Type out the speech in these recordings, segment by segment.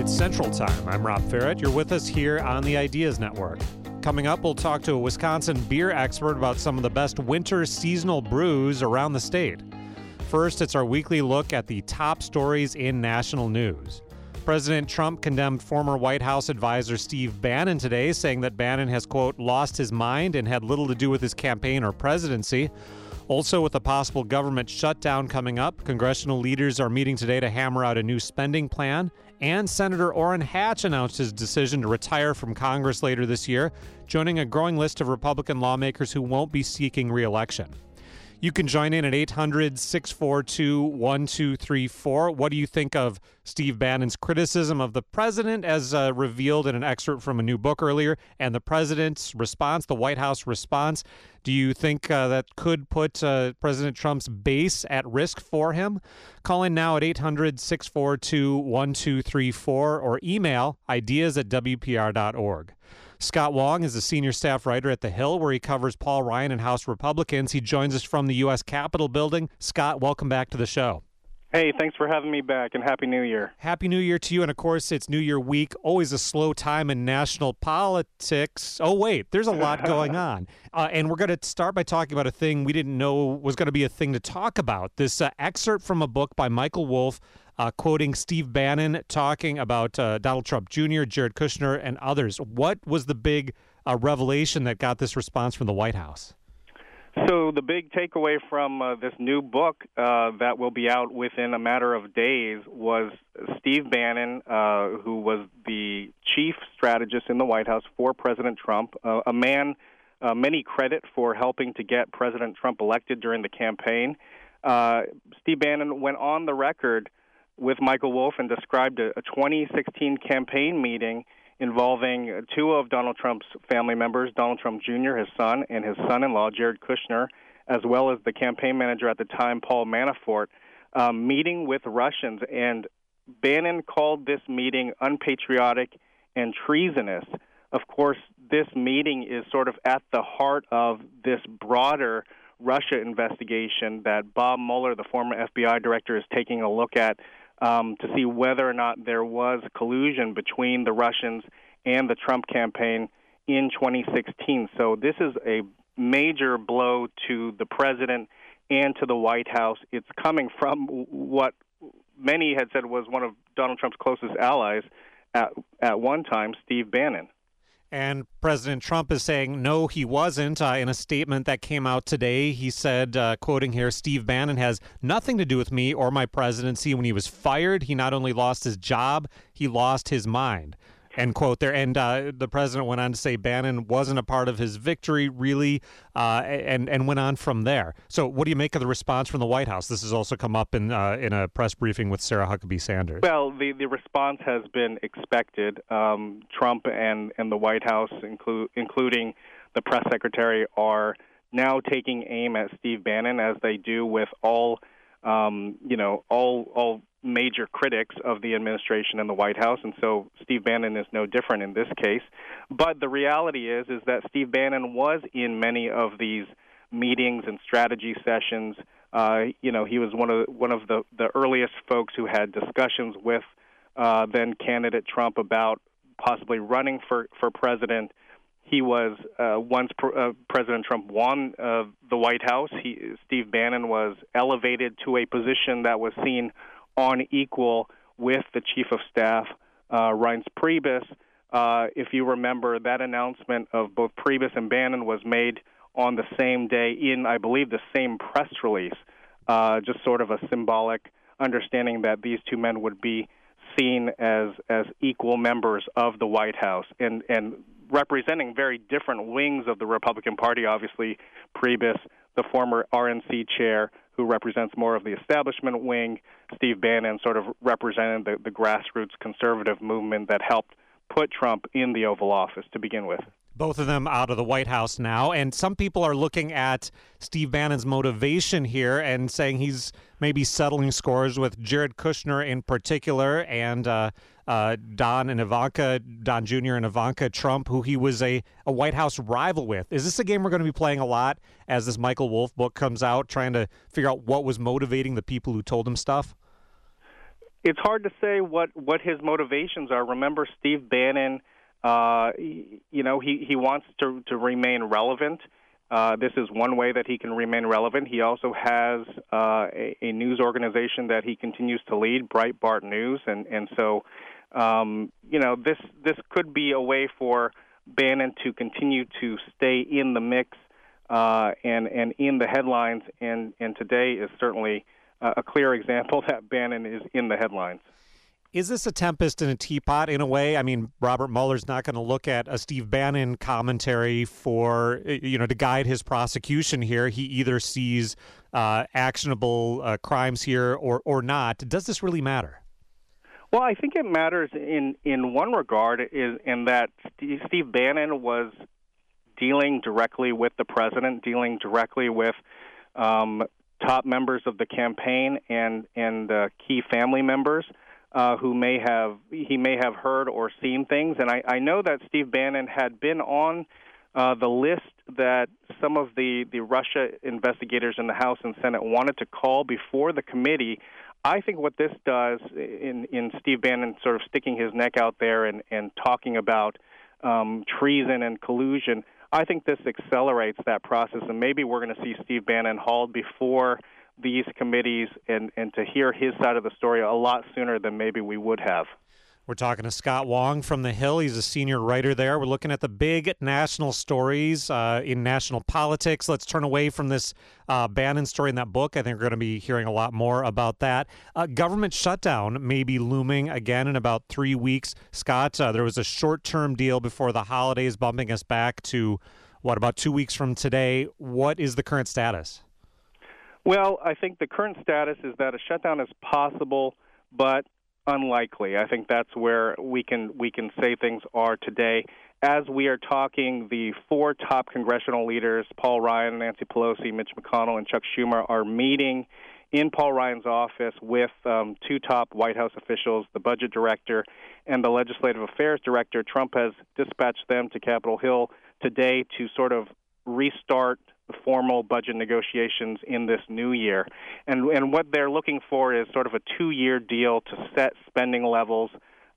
It's Central Time. I'm Rob Ferrett. You're with us here on the Ideas Network. Coming up, we'll talk to a Wisconsin beer expert about some of the best winter seasonal brews around the state. First, it's our weekly look at the top stories in national news. President Trump condemned former White House advisor Steve Bannon today, saying that Bannon has, quote, lost his mind and had little to do with his campaign or presidency. Also, with a possible government shutdown coming up, congressional leaders are meeting today to hammer out a new spending plan. And Senator Orrin Hatch announced his decision to retire from Congress later this year, joining a growing list of Republican lawmakers who won't be seeking re-election. You can join in at 800-642-1234. What do you think of Steve Bannon's criticism of the president as revealed in an excerpt from a new book earlier, and the president's response, the White House response? Do you think that could put President Trump's base at risk for him? Call in now at 800-642-1234 or email ideas@wpr.org. Scott Wong is a senior staff writer at The Hill, where he covers Paul Ryan and House Republicans. He joins us from the U.S. Capitol building. Scott, welcome back to the show. Hey, thanks for having me back, and Happy New Year. Happy New Year to you, and of course, it's New Year week, always a slow time in national politics. Oh, wait, there's a lot going on. And we're going to start by talking about a thing we didn't know was going to be a thing to talk about. This excerpt from a book by Michael Wolff, quoting Steve Bannon, talking about Donald Trump Jr., Jared Kushner, and others. What was the big revelation that got this response from the White House? So the big takeaway from this new book that will be out within a matter of days was Steve Bannon, who was the chief strategist in the White House for President Trump, a man many credit for helping to get President Trump elected during the campaign. Steve Bannon went on the record with Michael Wolff and described a 2016 campaign meeting involving two of Donald Trump's family members, Donald Trump Jr., his son, and his son-in-law, Jared Kushner, as well as the campaign manager at the time, Paul Manafort, meeting with Russians. And Bannon called this meeting unpatriotic and treasonous. Of course, this meeting is sort of at the heart of this broader Russia investigation that Bob Mueller, the former FBI director, is taking a look at to see whether or not there was collusion between the Russians and the Trump campaign in 2016. So this is a major blow to the president and to the White House. It's coming from what many had said was one of Donald Trump's closest allies at one time, Steve Bannon. And President Trump is saying, no, he wasn't. In a statement that came out today, he said, quoting here, Steve Bannon has nothing to do with me or my presidency. When he was fired, he not only lost his job, he lost his mind. End quote there. And the president went on to say Bannon wasn't a part of his victory, really, and went on from there. So what do you make of the response from the White House? This has also come up in a press briefing with Sarah Huckabee Sanders. Well, the response has been expected. Trump and the White House, including the press secretary, are now taking aim at Steve Bannon, as they do with all major critics of the administration and the White House, and so Steve Bannon is no different in this case. But the reality is that Steve Bannon was in many of these meetings and strategy sessions. He was one of the earliest folks who had discussions with then candidate Trump about possibly running for president. He was, once President Trump won the White House, Steve Bannon was elevated to a position that was seen on equal with the Chief of Staff, Reince Priebus. If you remember, that announcement of both Priebus and Bannon was made on the same day in, I believe, the same press release, just sort of a symbolic understanding that these two men would be seen as equal members of the White House and representing very different wings of the Republican Party. Obviously, Priebus, the former RNC chair, who represents more of the establishment wing. Steve Bannon sort of represented the grassroots conservative movement that helped put Trump in the Oval Office to begin with. Both of them out of the White House now, and some people are looking at Steve Bannon's motivation here and saying he's maybe settling scores with Jared Kushner in particular, and Don Jr. and Ivanka Trump, who he was a White House rival with. Is this a game we're going to be playing a lot as this Michael Wolff book comes out, trying to figure out what was motivating the people who told him stuff? It's hard to say what his motivations are. Remember, Steve Bannon, he wants to remain relevant. This is one way that he can remain relevant. He also has a news organization that he continues to lead, Breitbart News, and so this could be a way for Bannon to continue to stay in the mix and in the headlines. And today is certainly a clear example that Bannon is in the headlines. Is this a tempest in a teapot in a way? I mean, Robert Mueller's not going to look at a Steve Bannon commentary to guide his prosecution here. He either sees actionable crimes here or not. Does this really matter? Well, I think it matters in one regard, is in that Steve Bannon was dealing directly with the president, dealing directly with top members of the campaign and key family members who may have heard or seen things. And I know that Steve Bannon had been on the list that some of the Russia investigators in the House and Senate wanted to call before the committee. I think what this does in Steve Bannon sort of sticking his neck out there and talking about treason and collusion, I think this accelerates that process, and maybe we're going to see Steve Bannon hauled before these committees and to hear his side of the story a lot sooner than maybe we would have. We're talking to Scott Wong from The Hill. He's a senior writer there. We're looking at the big national stories in national politics. Let's turn away from this Bannon story in that book. I think we're going to be hearing a lot more about that. Government shutdown may be looming again in about 3 weeks. Scott, there was a short-term deal before the holidays bumping us back to, about 2 weeks from today. What is the current status? Well, I think the current status is that a shutdown is possible, but unlikely. I think that's where we can say things are today. As we are talking, the four top congressional leaders, Paul Ryan, Nancy Pelosi, Mitch McConnell, and Chuck Schumer, are meeting in Paul Ryan's office with two top White House officials, the budget director and the legislative affairs director. Trump has dispatched them to Capitol Hill today to sort of restart the formal budget negotiations in this new year. And what they're looking for is sort of a 2-year deal to set spending levels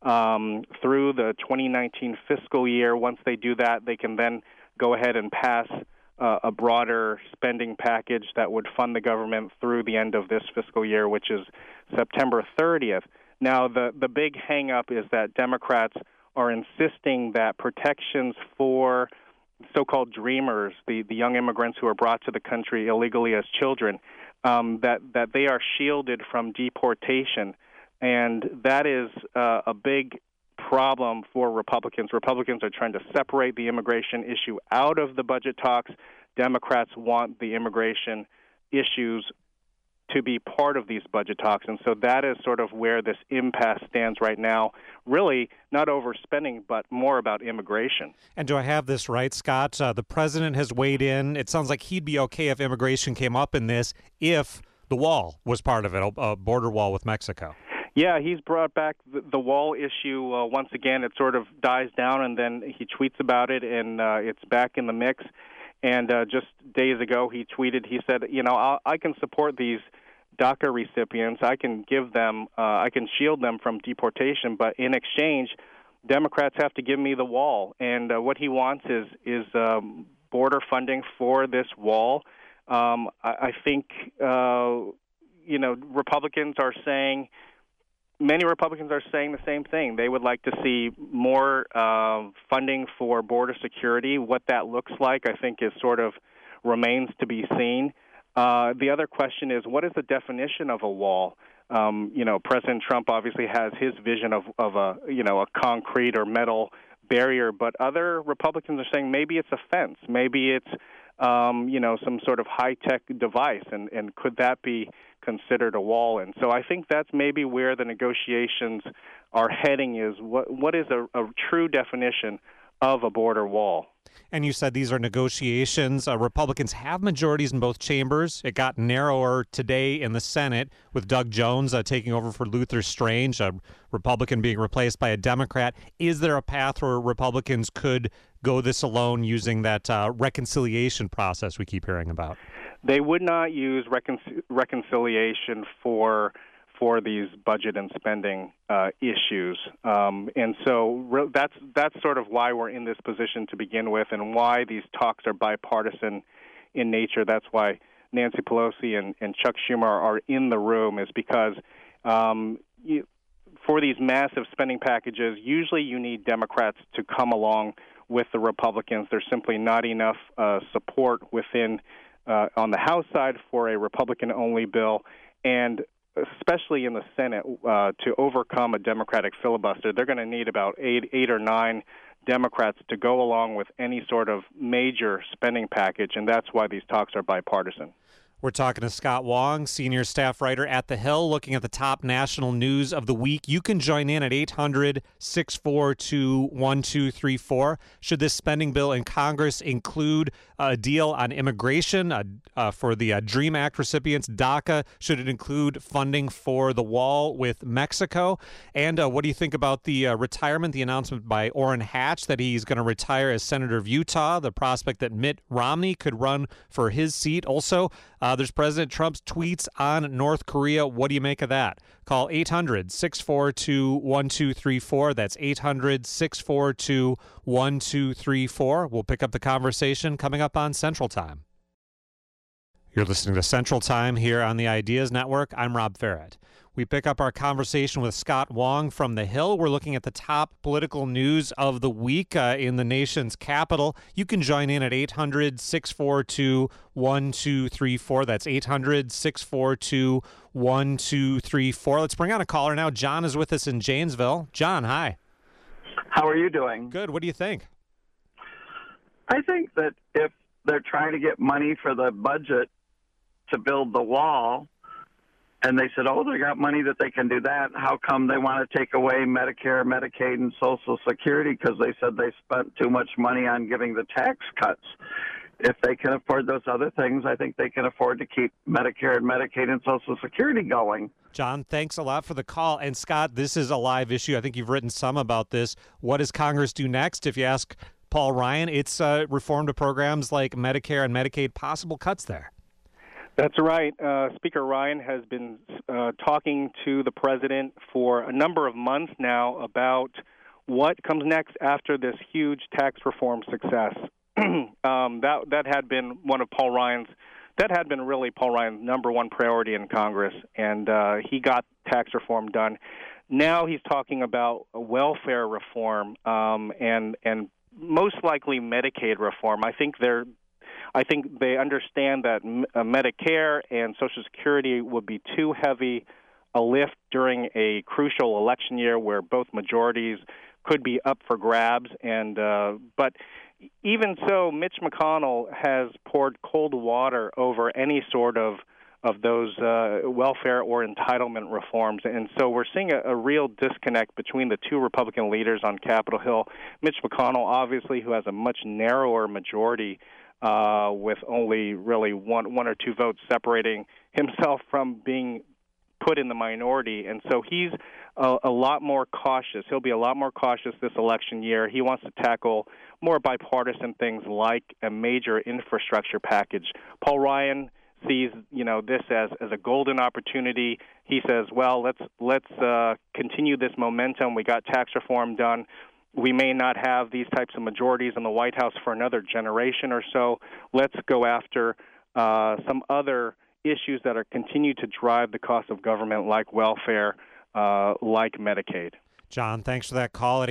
through the 2019 fiscal year. Once they do that, they can then go ahead and pass a broader spending package that would fund the government through the end of this fiscal year, which is September 30th. Now, the big hang-up is that Democrats are insisting that protections for so-called dreamers, the young immigrants who are brought to the country illegally as children, that they are shielded from deportation. And that is a big problem for Republicans. Republicans are trying to separate the immigration issue out of the budget talks. Democrats want the immigration issues to be part of these budget talks. And so that is sort of where this impasse stands right now, really not over spending, but more about immigration. And do I have this right, Scott? The president has weighed in. It sounds like he'd be okay if immigration came up in this if the wall was part of it, a border wall with Mexico. Yeah, he's brought back the wall issue once again. It sort of dies down, and then he tweets about it, and it's back in the mix. And just days ago, he tweeted, he said, I can support these DACA recipients. I can give them, I can shield them from deportation, but in exchange, Democrats have to give me the wall. And what he wants is border funding for this wall. I think, Republicans are saying, many Republicans are saying the same thing. They would like to see more funding for border security. What that looks like, I think, is sort of remains to be seen. The other question is, what is the definition of a wall? President Trump obviously has his vision of a concrete or metal barrier, but other Republicans are saying maybe it's a fence, maybe it's some sort of high-tech device, and could that be considered a wall? And so I think that's maybe where the negotiations are heading, is what is a true definition of a border wall. And you said these are negotiations. Republicans have majorities in both chambers. It got narrower today in the Senate with Doug Jones taking over for Luther Strange, a Republican being replaced by a Democrat. Is there a path where Republicans could go this alone using that reconciliation process we keep hearing about? They would not use reconciliation for for these budget and spending issues. And so that's sort of why we're in this position to begin with, and why these talks are bipartisan in nature. That's why Nancy Pelosi and Chuck Schumer are in the room, is because for these massive spending packages, usually you need Democrats to come along with the Republicans. There's simply not enough support within on the House side for a Republican-only bill, and especially in the Senate, to overcome a Democratic filibuster, they're going to need about eight or nine Democrats to go along with any sort of major spending package, and that's why these talks are bipartisan. We're talking to Scott Wong, senior staff writer at The Hill, looking at the top national news of the week. You can join in at 800-642-1234. Should this spending bill in Congress include a deal on immigration for the DREAM Act recipients, DACA? Should it include funding for the wall with Mexico? And what do you think about the retirement, the announcement by Orrin Hatch that he's going to retire as Senator of Utah, the prospect that Mitt Romney could run for his seat? Also, there's President Trump's tweets on North Korea. What do you make of that? Call 800-642-1234. That's 800-642-1234. We'll pick up the conversation coming up on Central Time. You're listening to Central Time here on the Ideas Network. I'm Rob Ferret. We pick up our conversation with Scott Wong from The Hill. We're looking at the top political news of the week in the nation's capital. You can join in at 800-642-1234. That's 800-642-1234. Let's bring on a caller now. John is with us in Janesville. John, hi. How are you doing? Good. What do you think? I think that if they're trying to get money for the budget to build the wall, and they said, oh, they got money that they can do that, how come they want to take away Medicare, Medicaid, and Social Security? Because they said they spent too much money on giving the tax cuts. If they can afford those other things, I think they can afford to keep Medicare and Medicaid and Social Security going. John, thanks a lot for the call. And Scott, this is a live issue. I think you've written some about this. What does Congress do next? If you ask Paul Ryan, it's reform to programs like Medicare and Medicaid, possible cuts there. That's right. Speaker Ryan has been talking to the president for a number of months now about what comes next after this huge tax reform success. That had been really Paul Ryan's number one priority in Congress, and he got tax reform done. Now he's talking about welfare reform and most likely Medicaid reform. I think they understand that Medicare and Social Security would be too heavy a lift during a crucial election year where both majorities could be up for grabs. But even so, Mitch McConnell has poured cold water over any sort of those welfare or entitlement reforms. And so we're seeing a real disconnect between the two Republican leaders on Capitol Hill. Mitch McConnell, obviously, who has a much narrower majority with only really one or two votes separating himself from being put in the minority. And so he's a lot more cautious. He'll be a lot more cautious this election year. He wants to tackle more bipartisan things like a major infrastructure package. Paul Ryan sees this as a golden opportunity. He says, well, let's continue this momentum. We got tax reform done. We may not have these types of majorities in the White House for another generation or so. Let's go after some other issues that are continue to drive the cost of government, like welfare, like Medicaid. John, thanks for that call at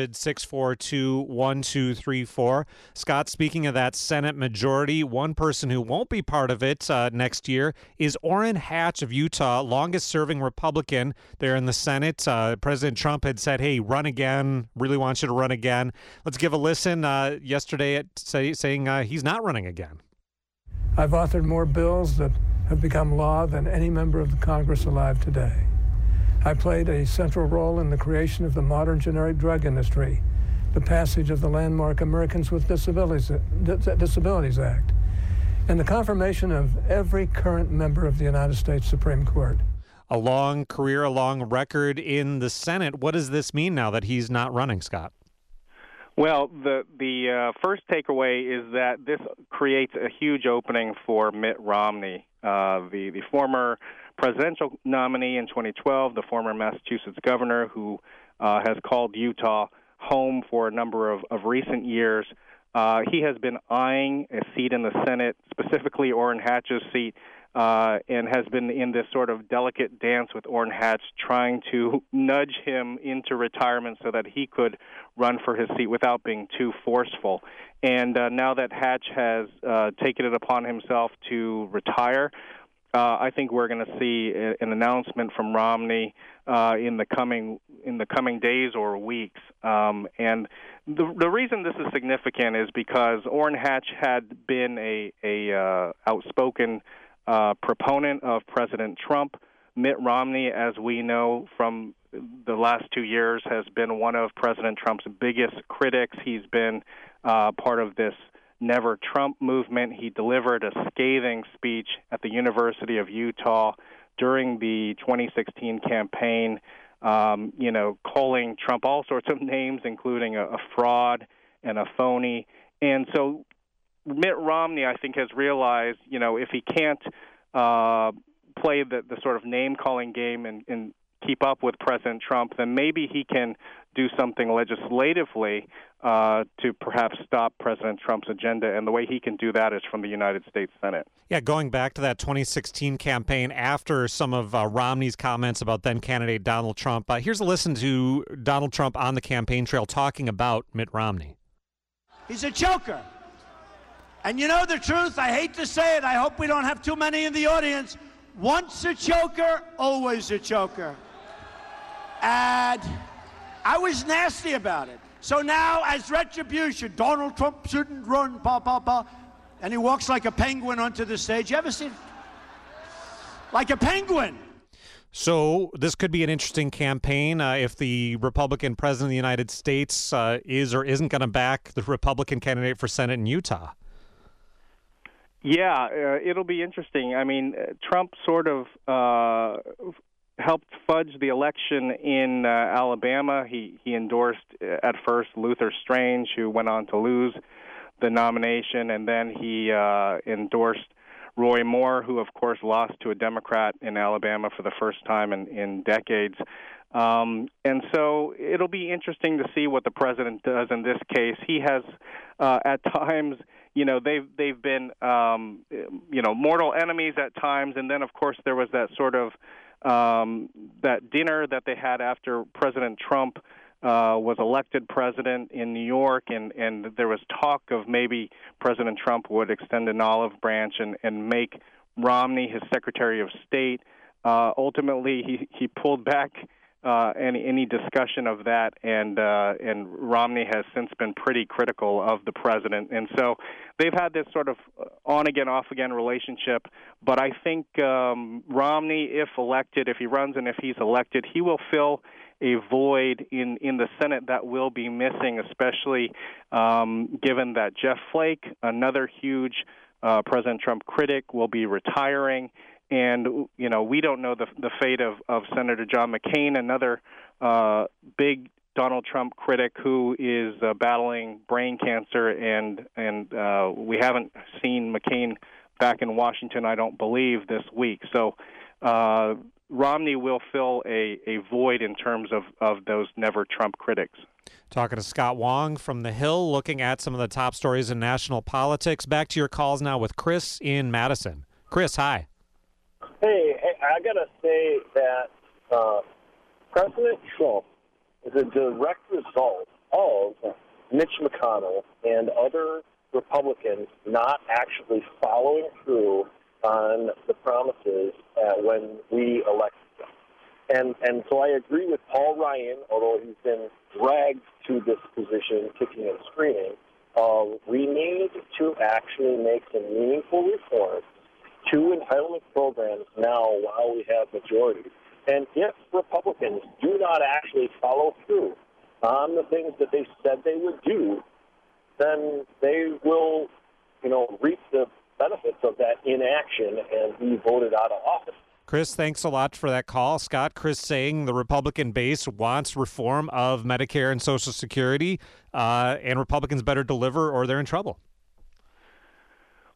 800-642-1234. Scott, speaking of that Senate majority, one person who won't be part of it next year is Orrin Hatch of Utah, longest-serving Republican there in the Senate. President Trump had said, hey, run again, really wants you to run again. Let's give a listen yesterday at saying he's not running again. I've authored more bills that have become law than any member of the Congress alive today. I played a central role in the creation of the modern generic drug industry, the passage of the landmark Americans with Disabilities Act, and the confirmation of every current member of the United States Supreme Court. A long career, a long record in the Senate. What does this mean now that he's not running, Scott? Well, the first takeaway is that this creates a huge opening for Mitt Romney, the former presidential nominee in 2012, the former Massachusetts governor who has called Utah home for a number of recent years. He has been eyeing a seat in the Senate, specifically Orrin Hatch's seat, and has been in this sort of delicate dance with Orrin Hatch, trying to nudge him into retirement so that he could run for his seat without being too forceful. And now that Hatch has taken it upon himself to retire, I think we're going to see an announcement from Romney in the coming days or weeks. And the reason this is significant is because Orrin Hatch had been a outspoken proponent of President Trump. Mitt Romney, as we know from the last 2 years, has been one of President Trump's biggest critics. He's been part of this Never Trump movement. He delivered a scathing speech at the University of Utah during the 2016 campaign, calling Trump all sorts of names, including a fraud and a phony. And so Mitt Romney, I think, has realized, if he can't play the sort of name-calling game and keep up with President Trump, then maybe he can do something legislatively to perhaps stop President Trump's agenda. And the way he can do that is from the United States Senate. Yeah, going back to that 2016 campaign, after some of Romney's comments about then-candidate Donald Trump, here's a listen to Donald Trump on the campaign trail talking about Mitt Romney. He's a choker. And you know the truth, I hate to say it, I hope we don't have too many in the audience. Once a choker, always a choker. And I was nasty about it. So now, as retribution, Donald Trump shouldn't run, and he walks like a penguin onto the stage. You ever seen? Like a penguin. So this could be an interesting campaign if the Republican president of the United States is or isn't going to back the Republican candidate for Senate in Utah. Yeah, it'll be interesting. I mean, Trump sort of helped fudge the election in Alabama. He endorsed at first Luther Strange, who went on to lose the nomination, and then he endorsed Roy Moore, who, of course, lost to a Democrat in Alabama for the first time in decades. And so it'll be interesting to see what the president does in this case. He has, at times, they've been, mortal enemies at times. And then, of course, there was that sort of that dinner that they had after President Trump was elected president in New York, and there was talk of maybe President Trump would extend an olive branch and make Romney his Secretary of State. Ultimately, he pulled back any discussion of that, and Romney has since been pretty critical of the president. And so they've had this sort of on-again, off-again relationship. But I think Romney, if he runs and if he's elected, he will fill a void in the Senate that will be missing, especially given that Jeff Flake, another huge President Trump critic, will be retiring. And, we don't know the fate of Senator John McCain, another big Donald Trump critic who is battling brain cancer, and we haven't seen McCain back in Washington, I don't believe, this week. So Romney will fill a void in terms of those never Trump critics. Talking to Scott Wong from The Hill, looking at some of the top stories in national politics. Back to your calls now with Chris in Madison. Chris, hi. Hey, I got to say that President Trump is a direct result of Mitch McConnell and other Republicans not actually following through on the promises when we elected them. And so I agree with Paul Ryan, although he's been dragged to this position kicking and screaming. We need to actually make some meaningful reforms to entitlement programs now while we have majority. And if Republicans do not actually follow through on the things that they said they would do, then they will, reap the benefits of that inaction and be voted out of office. Chris, thanks a lot for that call. Scott, Chris saying the Republican base wants reform of Medicare and Social Security, and Republicans better deliver or they're in trouble.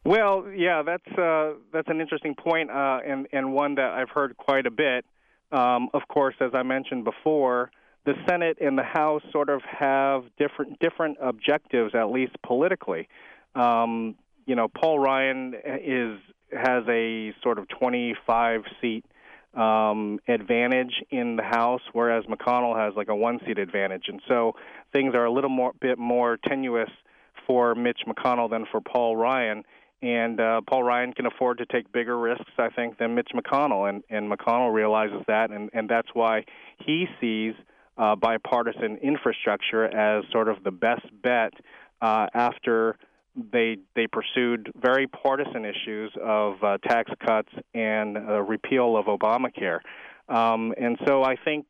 Well, yeah, that's an interesting point, and one that I've heard quite a bit. Of course, as I mentioned before, the Senate and the House sort of have different objectives, at least politically. Paul Ryan has a sort of 25-seat advantage in the House, whereas McConnell has like a 1-seat advantage, and so things are a little bit more tenuous for Mitch McConnell than for Paul Ryan. And Paul Ryan can afford to take bigger risks, I think, than Mitch McConnell, and McConnell realizes that, and that's why he sees bipartisan infrastructure as sort of the best bet after they pursued very partisan issues of tax cuts and repeal of Obamacare. And so I think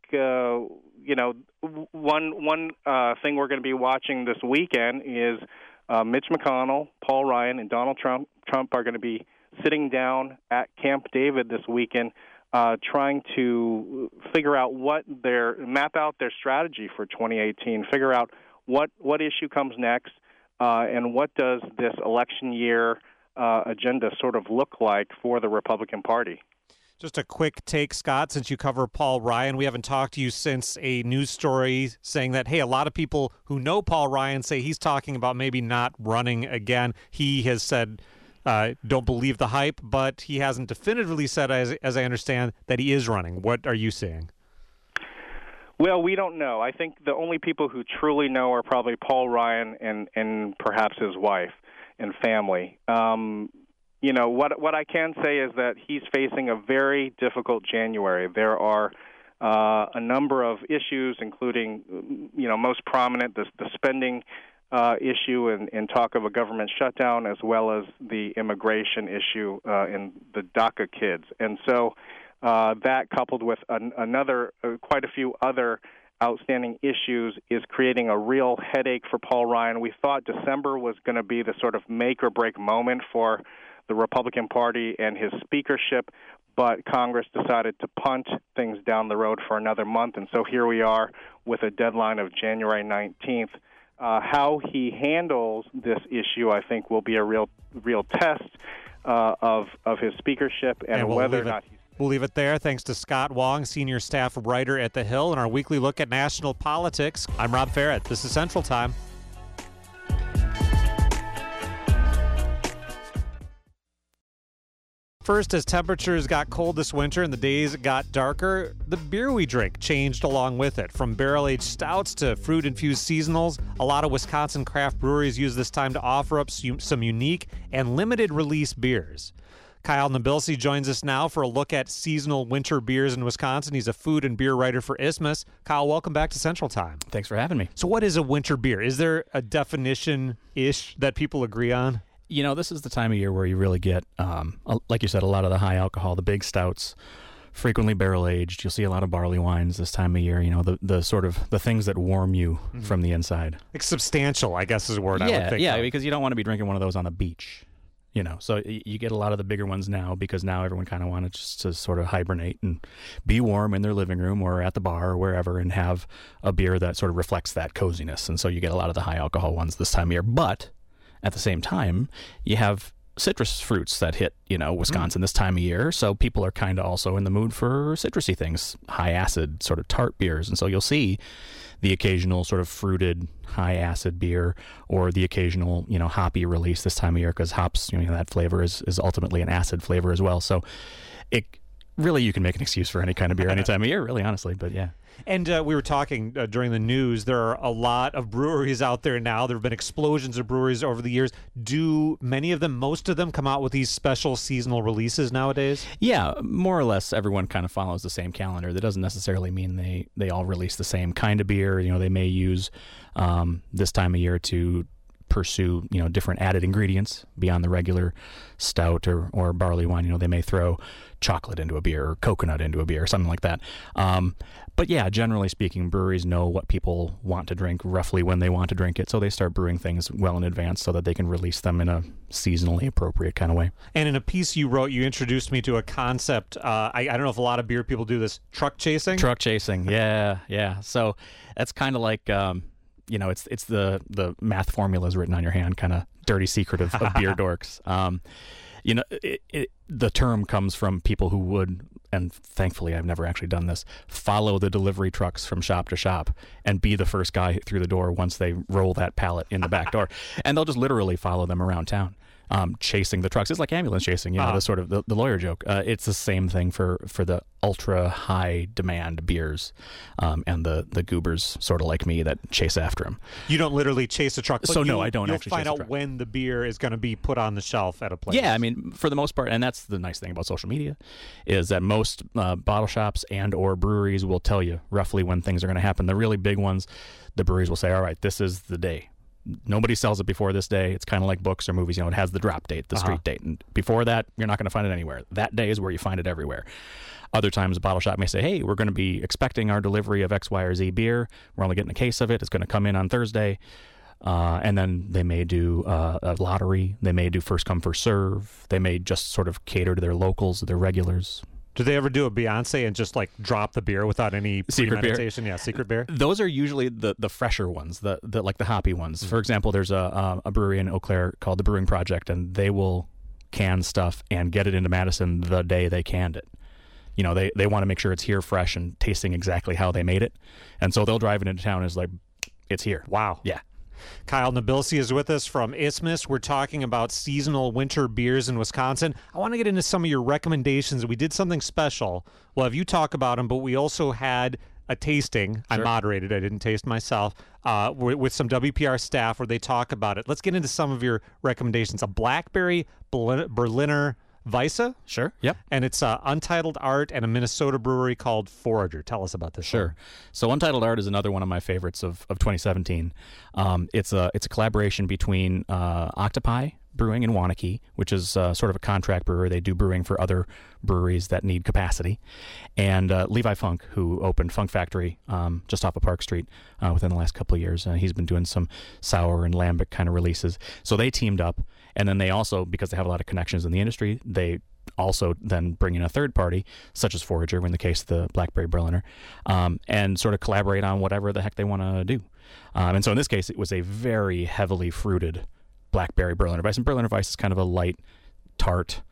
one thing we're going to be watching this weekend is Mitch McConnell, Paul Ryan, and Donald Trump are going to be sitting down at Camp David this weekend, trying to map out their strategy for 2018, figure out what issue comes next, and what does this election year agenda sort of look like for the Republican Party. Just a quick take, Scott, since you cover Paul Ryan. We haven't talked to you since a news story saying that, hey, a lot of people who know Paul Ryan say he's talking about maybe not running again. He has said, don't believe the hype, but he hasn't definitively said, as I understand, that he is running. What are you seeing? Well, we don't know. I think the only people who truly know are probably Paul Ryan and perhaps his wife and family. What I can say is that he's facing a very difficult January. There are a number of issues, including, most prominent, the spending issue and talk of a government shutdown, as well as the immigration issue in the DACA kids. And so that, coupled with quite a few other outstanding issues, is creating a real headache for Paul Ryan. We thought December was going to be the sort of make or break moment for the Republican Party and his speakership, but Congress decided to punt things down the road for another month, and so here we are with a deadline of January 19th. How he handles this issue, I think, will be a real test of his speakership and whether or not he's... We'll leave it there. Thanks to Scott Wong, senior staff writer at The Hill, and our weekly look at national politics. I'm Rob Ferret. This is Central Time. First, as temperatures got cold this winter and the days got darker, the beer we drink changed along with it. From barrel-aged stouts to fruit-infused seasonals, a lot of Wisconsin craft breweries use this time to offer up some unique and limited-release beers. Kyle Nabilsi joins us now for a look at seasonal winter beers in Wisconsin. He's a food and beer writer for Isthmus. Kyle, welcome back to Central Time. Thanks for having me. So what is a winter beer? Is there a definition-ish that people agree on? This is the time of year where you really get, like you said, a lot of the high alcohol, the big stouts, frequently barrel-aged. You'll see a lot of barley wines this time of year, the sort of the things that warm you from the inside. Like substantial, I guess is a word I would think. Yeah, because you don't want to be drinking one of those on the beach. So you get a lot of the bigger ones now because now everyone kind of wants just to sort of hibernate and be warm in their living room or at the bar or wherever and have a beer that sort of reflects that coziness. And so you get a lot of the high alcohol ones this time of year. But at the same time, you have citrus fruits that hit, Wisconsin this time of year. So people are kind of also in the mood for citrusy things, high acid, sort of tart beers. And so you'll see the occasional sort of fruited high acid beer or the occasional, hoppy release this time of year because hops, that flavor is ultimately an acid flavor as well. So it really, you can make an excuse for any kind of beer any time of year, really, honestly. But yeah. And we were talking during the news, there are a lot of breweries out there now. There have been explosions of breweries over the years. Do most of them come out with these special seasonal releases nowadays? Yeah, more or less everyone kind of follows the same calendar. That doesn't necessarily mean they all release the same kind of beer. They may use this time of year to pursue different added ingredients beyond the regular stout or barley wine. They may throw chocolate into a beer or coconut into a beer or something like that. But yeah, generally speaking, breweries know what people want to drink roughly when they want to drink it, so they start brewing things well in advance so that they can release them in a seasonally appropriate kind of way. And in a piece you wrote, you introduced me to a concept. I don't know if a lot of beer people do this. Truck chasing? Truck chasing, yeah. So that's kind of like it's the math formulas written on your hand, kind of dirty secret of beer dorks. The term comes from people who would, and thankfully I've never actually done this, follow the delivery trucks from shop to shop and be the first guy through the door once they roll that pallet in the back door. And they'll just literally follow them around town. Chasing the trucks. It's like ambulance chasing, the sort of the lawyer joke. It's the same thing for the ultra high demand beers, and the goobers sort of like me that chase after them. You don't literally chase a truck. But so no, I don't. You'll actually find chase a out truck. when the beer is going to be put on the shelf at a place. Yeah, I mean, for the most part, and that's the nice thing about social media, is that most bottle shops and or breweries will tell you roughly when things are going to happen. The really big ones, the breweries will say, all right, this is the day. Nobody sells it before this day. It's kind of like books or movies. It has the drop date, the street date. And before that, you're not going to find it anywhere. That day is where you find it everywhere. Other times, a bottle shop may say, hey, we're going to be expecting our delivery of X, Y, or Z beer. We're only getting a case of it. It's going to come in on Thursday. And then they may do a lottery. They may do first come, first serve. They may just sort of cater to their locals, their regulars. Do they ever do a Beyonce and just like drop the beer without any Secret beer? premeditation? Yeah, secret beer. Those are usually the fresher ones, the like the hoppy ones. For example, there's a brewery in Eau Claire called the Brewing Project, and they will can stuff and get it into Madison the day they canned it. They want to make sure it's here fresh and tasting exactly how they made it, and so they'll drive it into town and it's like, it's here. Wow. Yeah. Kyle Nabilsi is with us from Isthmus. We're talking about seasonal winter beers in Wisconsin. I want to get into some of your recommendations. We did something special. We'll have you talk about them, but we also had a tasting. Sure. I moderated. I didn't taste myself. With some WPR staff where they talk about it. Let's get into some of your recommendations. A Blackberry Berliner Weisse. Sure. Yep. And it's Untitled Art and a Minnesota brewery called Forager. Tell us about this. Sure. One. So Untitled Art is another one of my favorites of 2017. It's a collaboration between Octopi Brewing in Waunakee, which is sort of a contract brewer. They do brewing for other breweries that need capacity, and Levi Funk, who opened Funk Factory just off of Park Street within the last couple of years. He's been doing some sour and lambic kind of releases. So they teamed up, and then they also, because they have a lot of connections in the industry, they also then bring in a third party, such as Forager, in the case of the Blackberry Berliner, and sort of collaborate on whatever the heck they want to do. And so in this case, it was a very heavily fruited Blackberry Berliner Weisse. And Berliner Weisse is kind of a light, tart,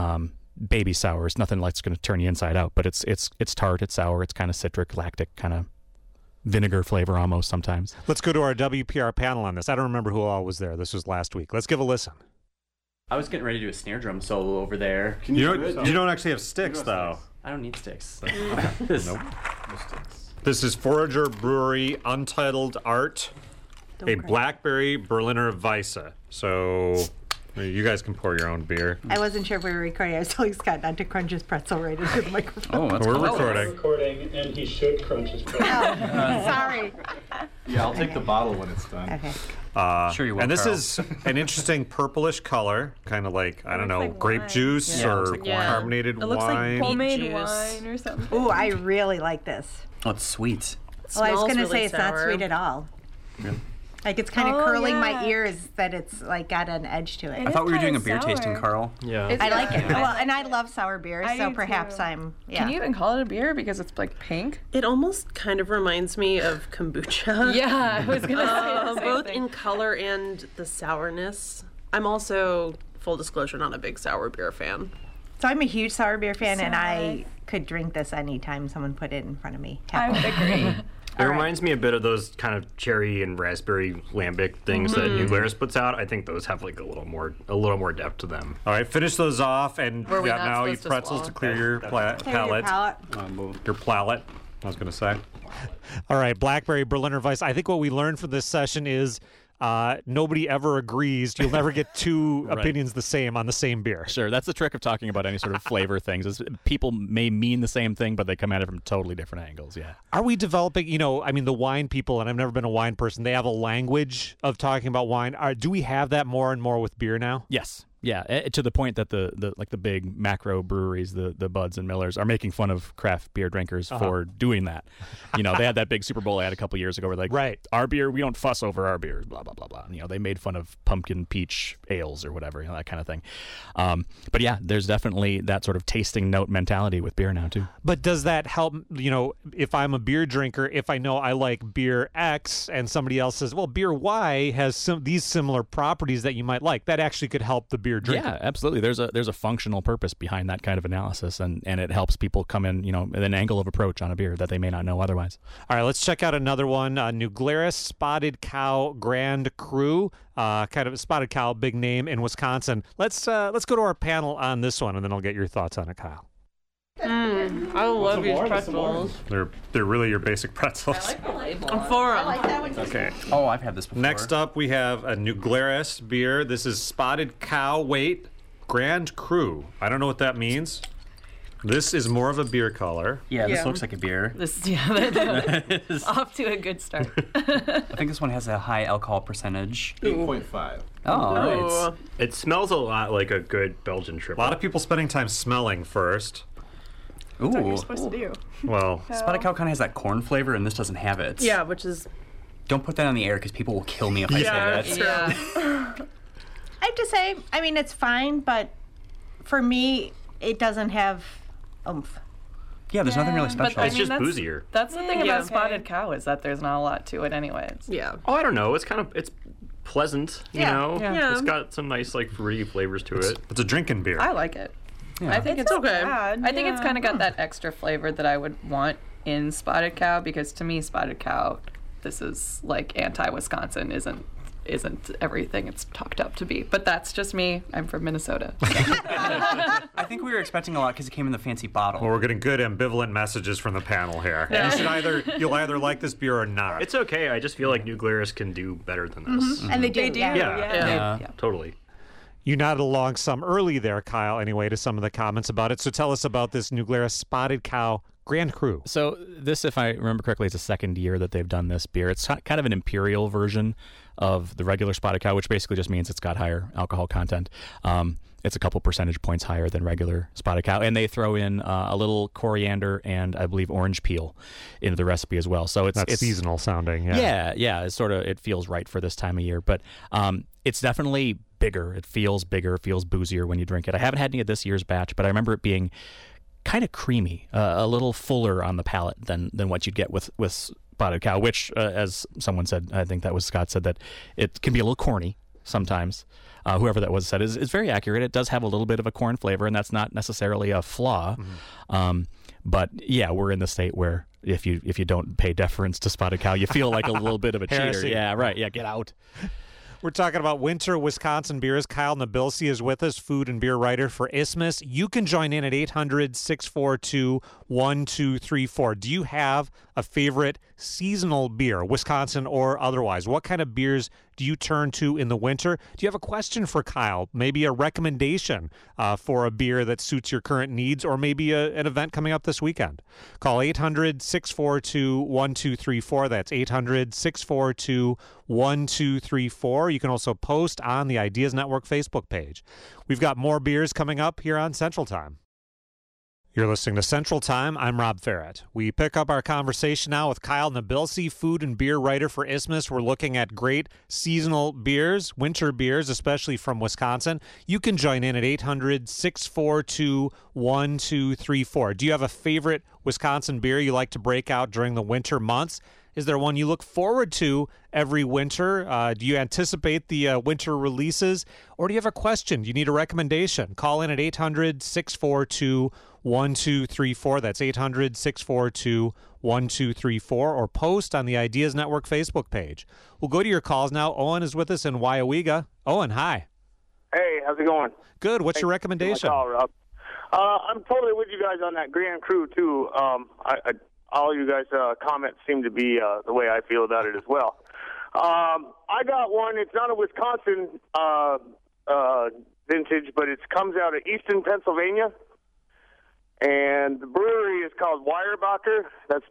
baby sour. It's nothing that's going to turn you inside out, but it's tart, it's sour, it's kind of citric, lactic, kind of vinegar flavor almost sometimes. Let's go to our WPR panel on this. I don't remember who all was there. This was last week. Let's give a listen. I was getting ready to do a snare drum solo over there. You don't actually have sticks, though. I don't need sticks. Nope. No sticks. This is Forager Brewery, Untitled Art, Blackberry Berliner Weisse. So you guys can pour your own beer. I wasn't sure if we were recording. I was telling Scott not to crunch his pretzel right into the microphone. We're recording. We're recording, and he should crunch his pretzel. Sorry. Yeah, I'll take the bottle when it's done. Okay. Sure you will, and this Carl. is an interesting purplish color, kind of like, I don't know, like grape wine. juice or carbonated It looks wine. like homemade Juice. wine or something. Ooh, I really like this. Oh, it's sweet. Well, I was Smells going to really say it's not sour. sweet at all. Yeah. Like it's kind of curling my yeah. ears that it's like got an edge to it. I thought we were doing a beer sour. tasting, Carl. Yeah. I like it. Yeah. Well, and I love sour beers, I so do perhaps too. I'm. Yeah. Can you even call it a beer because it's like pink? It almost kind of reminds me of kombucha. Yeah, I was gonna say the same both thing. in color and the sourness. I'm also, full disclosure, not a big sour beer fan. So I'm a huge sour beer fan, and I Sour. could drink this anytime someone put it in front of me. I would agree. It reminds me a bit of those kind of cherry and raspberry lambic things that New Glarus puts out. I think those have like a little more depth to them. All right, finish those off, and Were we not now eat supposed to pretzels swallow? to clear your palate. Your palate, I was going to say. All right, Blackberry Berliner Weisse. I think what we learned from this session is nobody ever agrees. You'll never get two Right. opinions the same on the same beer. Sure, that's the trick of talking about any sort of flavor things. Is people may mean the same thing, but they come at it from totally different angles. Yeah. Are we developing, the wine people, and I've never been a wine person, they have a language of talking about wine. Do we have that more and more with beer now? Yes. Yeah, to the point that the big macro breweries, the Buds and Millers, are making fun of craft beer drinkers for doing that. You know, they had that big Super Bowl ad a couple years ago where like, our beer, we don't fuss over our beers, blah, blah, blah, blah. And, you know, they made fun of pumpkin peach ales or whatever, you know, that kind of thing. But yeah, there's definitely that sort of tasting note mentality with beer now too. But does that help, you know, if I'm a beer drinker, if I know I like beer X and somebody else says, well, beer Y has these similar properties that you might like, that actually could help the beer drinker. Yeah, absolutely. There's a functional purpose behind that kind of analysis, and it helps people come in, you know, with an angle of approach on a beer that they may not know otherwise. All right, let's check out another one. New Glarus Spotted Cow Grand Cru, kind of a Spotted Cow, big name in Wisconsin. Let's go to our panel on this one, and then I'll get your thoughts on it, Kyle. I love these pretzels. They're really your basic pretzels. I like the label. I'm for them. I like that one. Okay. Oh, I've had this before. Next up, we have a New Glarus beer. This is Spotted Cow Weight Grand Cru. I don't know what that means. This is more of a beer color. Yeah, this looks like a beer. This is off to a good start. I think this one has a high alcohol percentage. 8.5. Oh, it smells a lot like a good Belgian triple. A lot of people spending time smelling first. Ooh. That's what you're supposed to do. Well, Spotted Cow kind of has that corn flavor, and this doesn't have it. Yeah, which is... Don't put that on the air because people will kill me if I say that. I have to say, I mean, it's fine, but for me, it doesn't have oomph. Yeah, there's nothing really special. It's just boozier. That's the thing about Spotted Cow is that there's not a lot to it anyways. Yeah. Oh, I don't know. It's pleasant, you know? Yeah. It's got some nice, like, fruity flavors to it. It's a drinking beer. I like it. Yeah. I think it's okay. Bad. I think it's kind of got that extra flavor that I would want in Spotted Cow, because to me, Spotted Cow, this is like anti-Wisconsin, isn't everything it's talked up to be. But that's just me. I'm from Minnesota. I think we were expecting a lot because it came in the fancy bottle. Well, we're getting good ambivalent messages from the panel here. Yeah. You'll either like this beer or not. It's okay. I just feel like New Glarus can do better than this. And they do. Yeah, totally. You nodded along some early there, Kyle, anyway, to some of the comments about it. So tell us about this New Glarus Spotted Cow Grand Cru. So this, if I remember correctly, is the second year that they've done this beer. It's kind of an imperial version of the regular Spotted Cow, which basically just means it's got higher alcohol content. It's a couple percentage points higher than regular Spotted Cow. And they throw in a little coriander and, I believe, orange peel into the recipe as well. So it's seasonal sounding. Yeah. It's it feels right for this time of year. But it's definitely bigger. It feels bigger. It feels boozier when you drink it. I haven't had any of this year's batch, but I remember it being kind of creamy, a little fuller on the palate than what you'd get with Spotted Cow, which, as someone said, I think that was Scott, said that it can be a little corny sometimes. Whoever that was said is very accurate. It does have a little bit of a corn flavor, and that's not necessarily a flaw. But yeah, we're in the state where if you don't pay deference to Spotted Cow, you feel like a little bit of a cheater. Yeah, right. Yeah, get out. We're talking about winter Wisconsin beers. Kyle Nabilsi is with us, food and beer writer for Isthmus. You can join in at 800-642-1234. Do you have a favorite seasonal beer, Wisconsin or otherwise? What kind of beers do you turn to in the winter? Do you have a question for Kyle? Maybe a recommendation for a beer that suits your current needs, or maybe an event coming up this weekend? Call 800-642-1234. That's 800-642-1234. You can also post on the Ideas Network Facebook page. We've got more beers coming up here on Central Time. You're listening to Central Time. I'm Rob Ferret. We pick up our conversation now with Kyle Nabilsi, food and beer writer for Isthmus. We're looking at great seasonal beers, winter beers, especially from Wisconsin. You can join in at 800-642-1234. Do you have a favorite Wisconsin beer you like to break out during the winter months? Is there one you look forward to every winter? Do you anticipate the winter releases? Or do you have a question? Do you need a recommendation? Call in at 800-642-1234. That's 800-642-1234. Or post on the Ideas Network Facebook page. We'll go to your calls now. Owen is with us in Wyowega. Owen, hi. Hey, how's it going? Good. What's your recommendation? Call, Rob. I'm totally with you guys on that Grand Cru, too. All you guys' comments seem to be the way I feel about it as well. I got one. It's not a Wisconsin vintage, but it comes out of Easton, Pennsylvania. And the brewery is called Weyerbacher. That's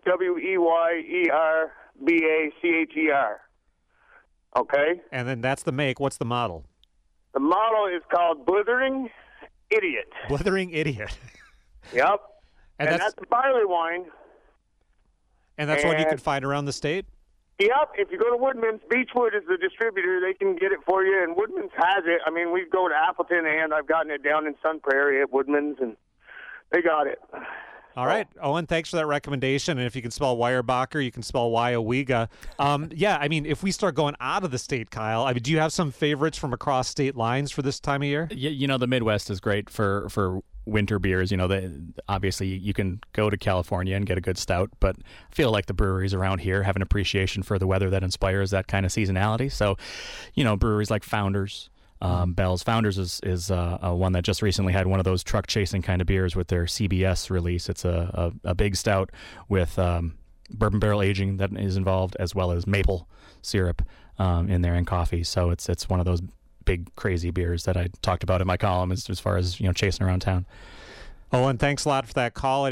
Weyerbacher. Okay? And then that's the make. What's the model? The model is called Blithering Idiot. Blithering Idiot. Yep. And that's a barley wine. And that's one you can find around the state? Yep. If you go to Woodman's, Beechwood is the distributor. They can get it for you, and Woodman's has it. I mean, we go to Appleton, and I've gotten it down in Sun Prairie at Woodman's, and they got it. All right, Owen, thanks for that recommendation. And if you can spell Weyerbacher, you can spell Wyowega. Yeah, I mean, if we start going out of the state, Kyle, I mean, do you have some favorites from across state lines for this time of year? You know, the Midwest is great for winter beers. You know, obviously you can go to California and get a good stout, but I feel like the breweries around here have an appreciation for the weather that inspires that kind of seasonality. So, you know, breweries like Founders, Bell's. Founders is one that just recently had one of those truck chasing kind of beers with their CBS release. It's a big stout with bourbon barrel aging that is involved, as well as maple syrup in there and coffee. So it's one of those big crazy beers that I talked about in my column as far as, you know, chasing around town. Owen, thanks a lot for that call at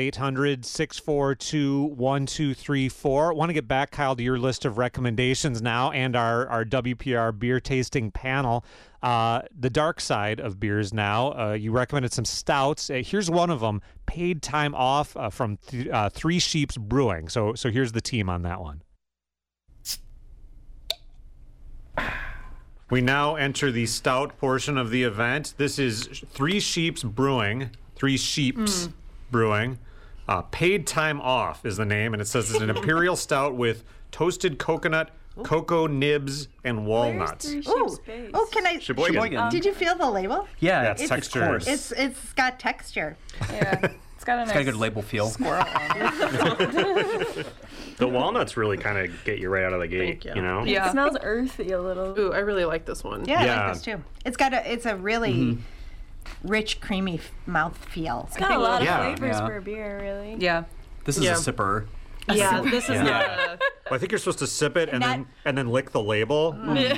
800-642-1234. Want to get back, Kyle, to your list of recommendations now and our WPR beer tasting panel. The dark side of beers now. You recommended some stouts. Here's one of them, Paid Time Off from Three Sheeps Brewing. So here's the team on that one. We now enter the stout portion of the event. This is Three Sheeps Brewing. Paid Time Off is the name, and it says it's an imperial stout with toasted coconut, cocoa nibs, and walnuts. Oh, can I? Sheboygan. Did you feel the label? Yeah, it's texture. It's got texture. Yeah, it's got a good label feel. Squirrel on it. The walnuts really kind of get you right out of the gate, you know? Yeah. It smells earthy a little. Ooh, I really like this one. Yeah, I like this too. It's a really rich, creamy mouth feel. It's got a lot of flavors for a beer, really. Yeah. This is a sipper. Yeah, this is not a... Well, I think you're supposed to sip it and then lick the label.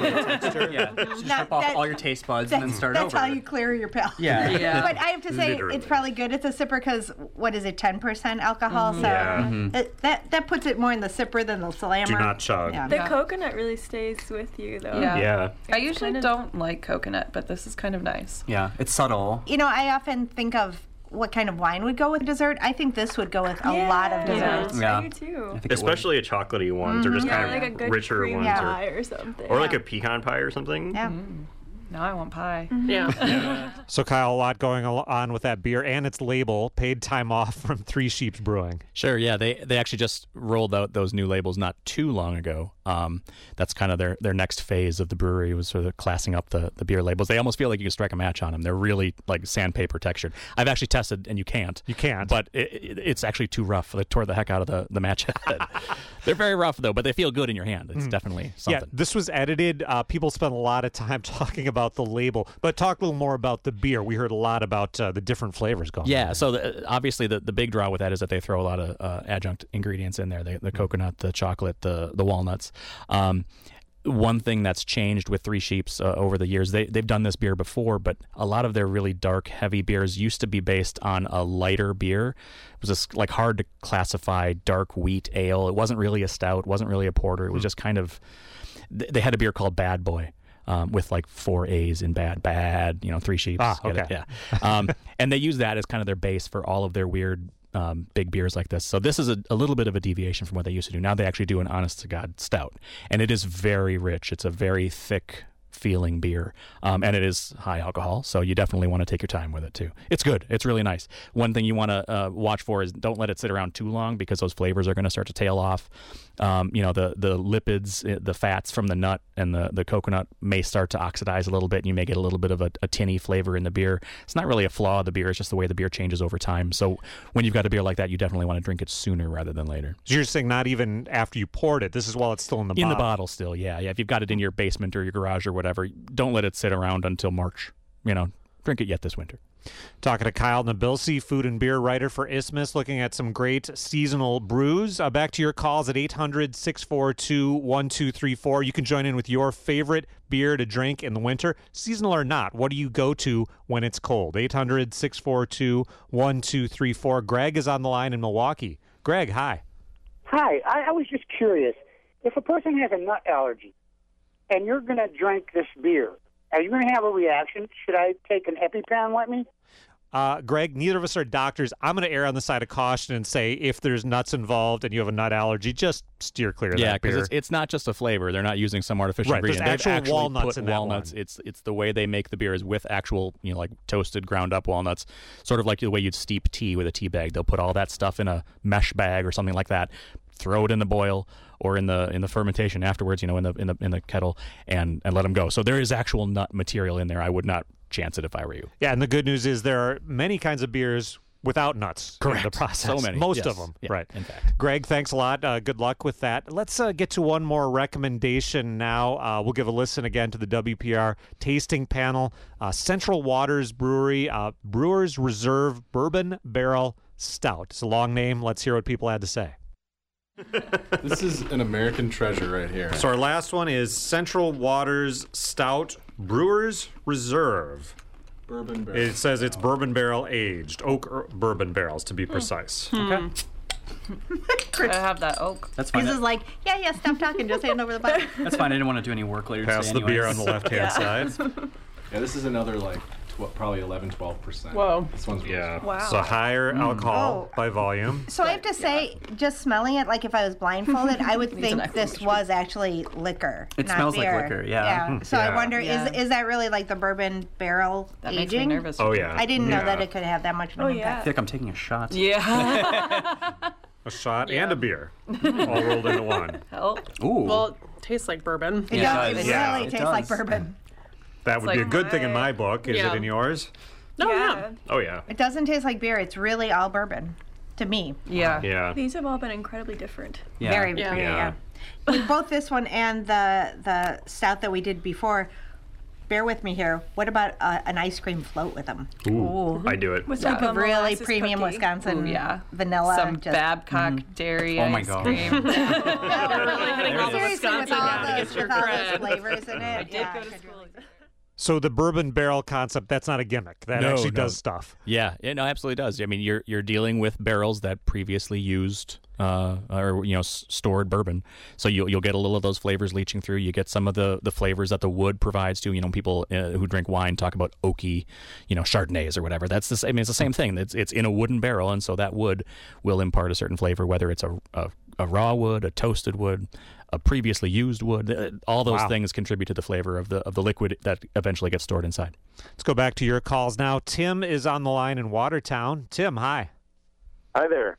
Just strip off all your taste buds and then start over. That's how you clear your palate. Yeah. But I have to say, it's probably good. It's a sipper because, what is it, 10% alcohol? So that puts it more in the sipper than the slammer. Do not chug. The coconut really stays with you, though. Yeah. I usually don't like coconut, but this is kind of nice. Yeah, it's subtle. You know, I often think of what kind of wine would go with dessert. I think this would go with a lot of desserts. I do too. Especially a chocolatey ones, or just kind of like a good richer cream ones, pie or something. or like a pecan pie or something. Yeah. Now I want pie. Yeah. So, Kyle, a lot going on with that beer and its label, Paid Time Off from Three Sheeps Brewing. Sure, yeah. They actually just rolled out those new labels not too long ago. That's kind of their next phase of the brewery, was sort of classing up the beer labels. They almost feel like you can strike a match on them. They're really like sandpaper textured. I've actually tested, and you can't. But it's actually too rough. They tore the heck out of the match head. They're very rough, though, but they feel good in your hand. It's definitely something. Yeah, this was edited. People spent a lot of time talking about the label, but talk a little more about the beer. We heard a lot about the different flavors going on. Yeah, so obviously the big draw with that is that they throw a lot of adjunct ingredients in there, the coconut, the chocolate, the walnuts. One thing that's changed with Three Sheeps over the years, they've done this beer before, but a lot of their really dark, heavy beers used to be based on a lighter beer. It was just like hard to classify dark wheat ale. It wasn't really a stout, wasn't really a porter. It was just kind of, they had a beer called Bad Boy. With like 4 A's in bad, Three Sheeps. Okay. Yeah. And they use that as kind of their base for all of their weird big beers like this. So this is a little bit of a deviation from what they used to do. Now they actually do an honest-to-God stout. And it is very rich. It's a very thick feeling beer. And it is high alcohol, so you definitely want to take your time with it too. It's good. It's really nice. One thing you want to watch for is don't let it sit around too long, because those flavors are going to start to tail off. The lipids, the fats from the nut and the coconut may start to oxidize a little bit, and you may get a little bit of a tinny flavor in the beer. It's not really a flaw of the beer. It's just the way the beer changes over time. So when you've got a beer like that, you definitely want to drink it sooner rather than later. So you're saying not even after you poured it. This is while it's still in the bottle. In the bottle still, yeah. If you've got it in your basement or your garage or whatever, don't let it sit around until March. Drink it yet this winter. Talking to Kyle Nabilsi, food and beer writer for Isthmus, looking at some great seasonal brews. Back to your calls at 800-642-1234. You can join in with your favorite beer to drink in the winter, seasonal or not. What do you go to when it's cold? 800-642-1234. Greg is on the line in Milwaukee. Greg, hi. Hi. I was just curious. If a person has a nut allergy and you're going to drink this beer, are you going to have a reaction? Should I take an EpiPen with me? Greg, neither of us are doctors. I'm going to err on the side of caution and say if there's nuts involved and you have a nut allergy, just steer clear of that beer. Yeah, because it's not just a flavor. They're not using some artificial ingredient. There's actual walnuts in that walnuts. one. It's the way they make the beer is with actual, like toasted, ground up walnuts, sort of like the way you'd steep tea with a tea bag. They'll put all that stuff in a mesh bag or something like that, throw it in the boil or in the fermentation afterwards, in the kettle, and let them go. So there is actual nut material in there. I would not chance it if I were you. Yeah, and the good news is there are many kinds of beers without nuts in the process. So many. Most Yes. of them. Yeah, right. in fact. Greg, thanks a lot. Good luck with that. Let's get to one more recommendation now. We'll give a listen again to the WPR tasting panel. Central Waters Brewery, Brewers Reserve Bourbon Barrel Stout. It's a long name. Let's hear what people had to say. This is an American treasure right here. So our last one is Central Waters Stout Brewers Reserve. Bourbon barrel. It says it's bourbon barrel aged, oak bourbon barrels to be precise. Okay. I have that oak. That's Chris fine. is like, yeah, stop talking. Just hand over the button. That's fine. I didn't want to do any work later Pass today the beer anyways. on the left-hand side. Yeah, this is another probably 11-12%. Whoa. This one's really Wow. So higher alcohol by volume. So I have to say, just smelling it, like if I was blindfolded, I would Needs an think this was actually liquor, It not smells like beer. liquor, yeah. So I Yeah. wonder, Yeah. is that really like the bourbon barrel That aging? makes me nervous. Oh, yeah. I didn't know Yeah. that it could have that much of an Oh, impact. yeah. I feel like I'm taking a shot. Yeah. A shot and a beer, all rolled into one. Help. Ooh. Well, it tastes like bourbon. It Yeah, does. it It does. really It tastes like does. bourbon. That would be a like good thing in my book. Is Yeah. it in yours? No, yeah. yeah. Oh, yeah. It doesn't taste like beer. It's really all bourbon, to me. Yeah. Yeah. These have all been incredibly different. Yeah. Very, Yeah. yeah. With both this one and the stout that we did before, bear with me here. What about an ice cream float with them? Ooh, I do it. With Like some a really molasses premium cookie. Wisconsin Ooh, yeah. vanilla. Some just, Babcock dairy Oh my ice God. cream. Really hitting all the Seriously, with Wisconsin all down to those, get your with all those cred. flavors in it. did go to could school. really- So the bourbon barrel concept, that's not a gimmick. That No, actually no. does stuff. Yeah, it absolutely does. I mean, you're dealing with barrels that previously used stored bourbon, so you'll get a little of those flavors leaching through. You get some of the flavors that the wood provides too. People who drink wine talk about oaky, Chardonnays or whatever. That's the same. I mean, it's the same thing. It's in a wooden barrel, and so that wood will impart a certain flavor, whether it's a raw wood, a toasted wood, a previously used wood. All those Wow. things contribute to the flavor of the liquid that eventually gets stored inside. Let's go back to your calls now. Tim is on the line in Watertown. Tim, hi. Hi there.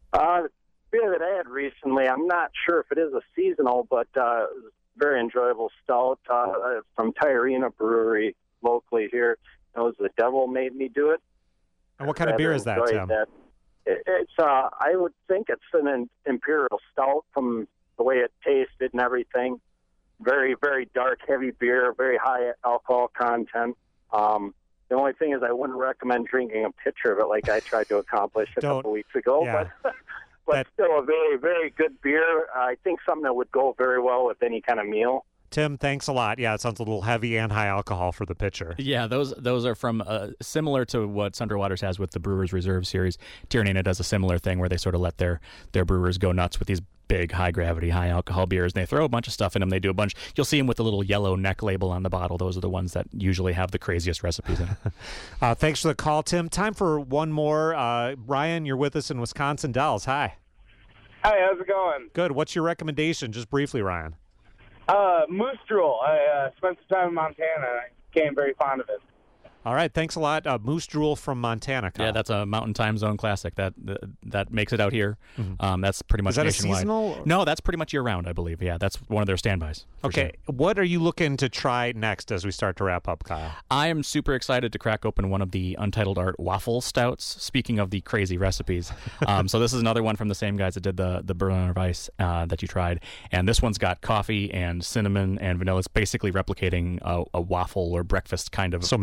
Beer that I had recently, I'm not sure if it is a seasonal, but it was a very enjoyable stout from Tyrena Brewery locally here. It was The Devil Made Me Do It. And what kind of beer is that, Enjoyed Tim? that. It's I would think it's an imperial stout from the way it tasted and everything. Very, very dark, heavy beer, very high alcohol content. The only thing is I wouldn't recommend drinking a pitcher of it like I tried to accomplish a couple weeks ago. yeah. But still a very, very good beer. I think something that would go very well with any kind of meal. Tim, thanks a lot. Yeah, it sounds a little heavy and high alcohol for the pitcher. Yeah, those are from similar to what Central Waters has with the Brewers Reserve series. Tyrrhena does a similar thing where they sort of let their brewers go nuts with these big, high gravity, high alcohol beers. And they throw a bunch of stuff in them. They do a bunch. You'll see them with the little yellow neck label on the bottle. Those are the ones that usually have the craziest recipes in it. Thanks for the call, Tim. Time for one more. Ryan, you're with us in Wisconsin Dells. Hi. Hi, how's it going? Good. What's your recommendation? Just briefly, Ryan. Moose Drool. I spent some time in Montana and I became very fond of it. All right. Thanks a lot. Moose Drool from Montana. Kyle. Yeah, that's a Mountain Time Zone classic. That makes it out here. That's pretty much Is that a nationwide. seasonal? No, that's pretty much year round, I believe. Yeah, that's one of their standbys. for Okay. sure. What are you looking to try next as we start to wrap up, Kyle? I am super excited to crack open one of the Untitled Art waffle stouts. Speaking of the crazy recipes, so this is another one from the same guys that did the Berliner Weiss that you tried, and this one's got coffee and cinnamon and vanilla. It's basically replicating a waffle or breakfast kind of. So beer. maple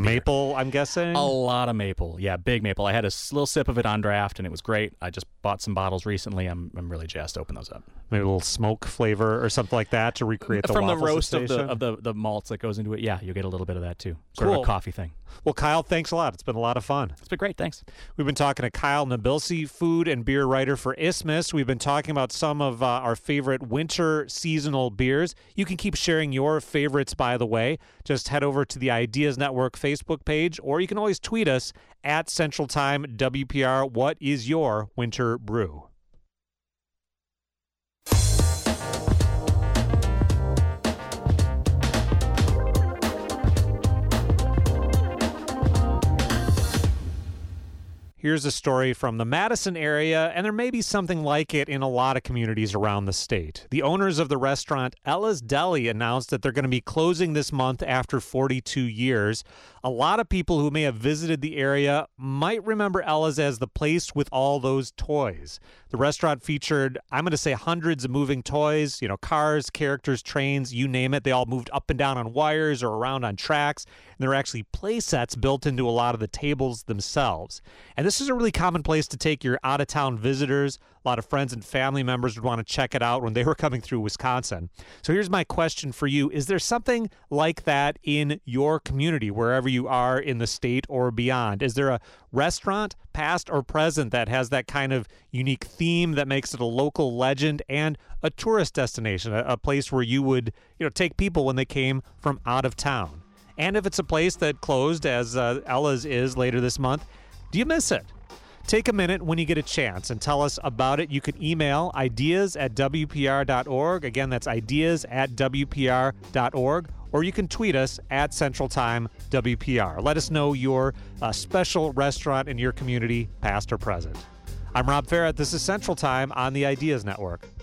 maple, I'm guessing? A lot of maple. Yeah, big maple. I had a little sip of it on draft, and it was great. I just bought some bottles recently. I'm really jazzed to open those up. Maybe a little smoke flavor or something like that to recreate the From the waffle roast sensation? of the malts that goes into it. Yeah, you'll get a little bit of that too. Sort of Cool. a coffee thing. Well, Kyle, thanks a lot. It's been a lot of fun. It's been great. Thanks. We've been talking to Kyle Nabilsi, food and beer writer for Isthmus. We've been talking about some of our favorite winter seasonal beers. You can keep sharing your favorites, by the way. Just head over to the Ideas Network Facebook page, or you can always tweet us at Central Time WPR. What is your winter brew? Here's a story from the Madison area, and there may be something like it in a lot of communities around the state. The owners of the restaurant Ella's Deli announced that they're going to be closing this month after 42 years. A lot of people who may have visited the area might remember Ella's as the place with all those toys. The restaurant featured, I'm going to say, hundreds of moving toys, cars, characters, trains, you name it. They all moved up and down on wires or around on tracks. And there are actually play sets built into a lot of the tables themselves. And this is a really common place to take your out-of-town visitors. A lot of friends and family members would want to check it out when they were coming through Wisconsin. So here's my question for you. Is there something like that in your community, wherever you are in the state or beyond? Is there a restaurant, past or present, that has that kind of unique theme that makes it a local legend and a tourist destination, a place where you would take people when they came from out of town? And if it's a place that closed, as Ella's is later this month, do you miss it? Take a minute when you get a chance and tell us about it. You can email ideas@wpr.org. Again, that's ideas@wpr.org. Or you can tweet us at Central Time WPR. Let us know your special restaurant in your community, past or present. I'm Rob Farrett. This is Central Time on the Ideas Network.